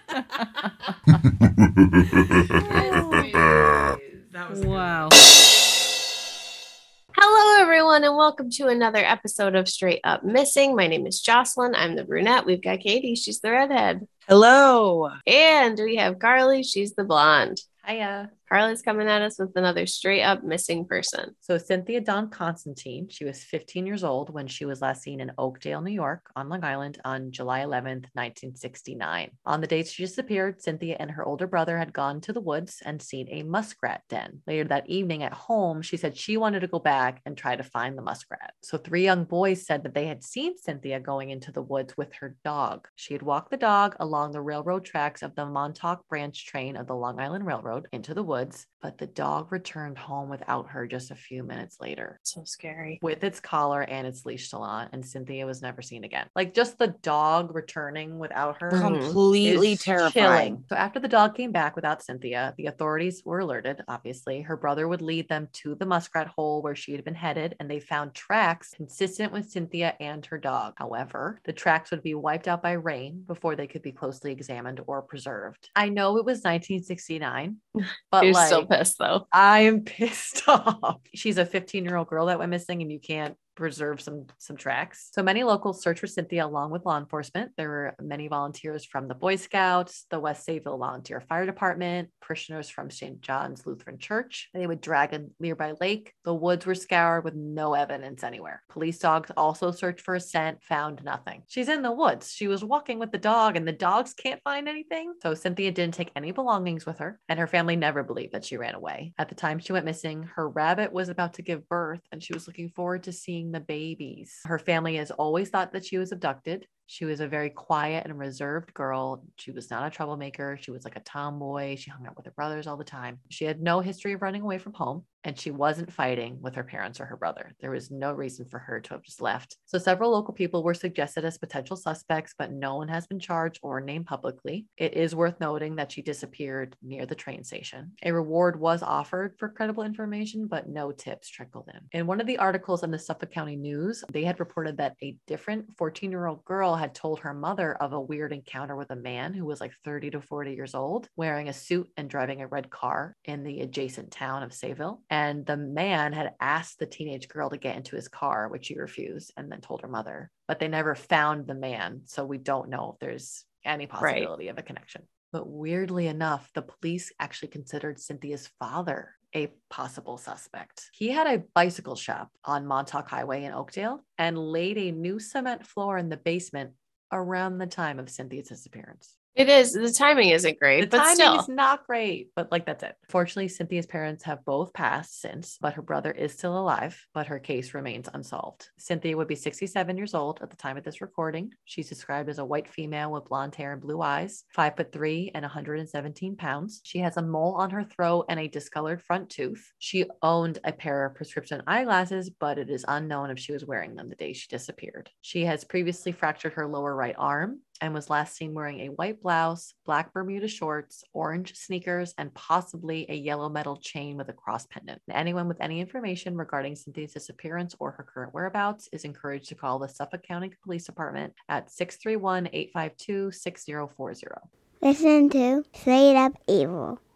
That was a good Wow. one. Hello, everyone, and welcome to another episode of Straight Up Missing. My name is Jocelyn. I'm the brunette. We've got Katie. She's the redhead. Hello. And we have Carly. She's the blonde. Hiya. Carly's coming at us with another straight up missing person. So Cynthia Dawn Constantine, she was 15 years old when she was last seen in Oakdale, New York on Long Island on July 11th, 1969. On the date she disappeared, Cynthia and her older brother had gone to the woods and seen a muskrat den. Later that evening at home, she said she wanted to go back and try to find the muskrat. So 3 young boys said that they had seen Cynthia going into the woods with her dog. She had walked the dog along the railroad tracks of the Montauk branch train of the Long Island Railroad into the woods, but the dog returned home without her just a few minutes later. So scary. With its collar and its leash still on, and Cynthia was never seen again. Like, just the dog returning without her Completely is terrifying. chilling. So after the dog came back without Cynthia, the authorities were alerted, obviously. Her brother would lead them to the muskrat hole where she had been headed, and they found tracks consistent with Cynthia and her dog. However, the tracks would be wiped out by rain before they could be closely examined or preserved. I know it was 1969, but You're like, still pissed, though. I am pissed off. She's a 15-year-old girl that went missing, and you can't preserve some tracks. So many locals searched for Cynthia along with law enforcement. There were many volunteers from the Boy Scouts, the West Sayville Volunteer Fire Department, parishioners from St. John's Lutheran Church. They would drag a nearby lake. The woods were scoured with no evidence anywhere. Police dogs also searched for a scent, found nothing. She's in the woods. She was walking with the dog, and the dogs can't find anything. So Cynthia didn't take any belongings with her, and her family never believed that she ran away. At the time she went missing, her rabbit was about to give birth, and she was looking forward to seeing the babies. Her family has always thought that she was abducted. She was a very quiet and reserved girl. She was not a troublemaker. She was like a tomboy. She hung out with her brothers all the time. She had no history of running away from home, and she wasn't fighting with her parents or her brother. There was no reason for her to have just left. So several local people were suggested as potential suspects, but no one has been charged or named publicly. It is worth noting that she disappeared near the train station. A reward was offered for credible information, but no tips trickled in. In one of the articles in the Suffolk County News, they had reported that a different 14-year-old girl had told her mother of a weird encounter with a man who was like 30 to 40 years old, wearing a suit and driving a red car in the adjacent town of Sayville. And the man had asked the teenage girl to get into his car, which she refused, and then told her mother. But they never found the man, so we don't know if there's any possibility of a connection. But weirdly enough, the police actually considered Cynthia's father a possible suspect. He had a bicycle shop on Montauk Highway in Oakdale and laid a new cement floor in the basement around the time of Cynthia's disappearance. It is. The timing isn't great, The but timing still. is not great, but like that's it. Fortunately, Cynthia's parents have both passed since, but her brother is still alive, but her case remains unsolved. Cynthia would be 67 years old at the time of this recording. She's described as a white female with blonde hair and blue eyes, 5'3" and 117 pounds. She has a mole on her throat and a discolored front tooth. She owned a pair of prescription eyeglasses, but it is unknown if she was wearing them the day she disappeared. She has previously fractured her lower right arm and was last seen wearing a white blouse, black Bermuda shorts, orange sneakers, and possibly a yellow metal chain with a cross pendant. Anyone with any information regarding Cynthia's disappearance or her current whereabouts is encouraged to call the Suffolk County Police Department at 631-852-6040. Listen to Straight Up Evil.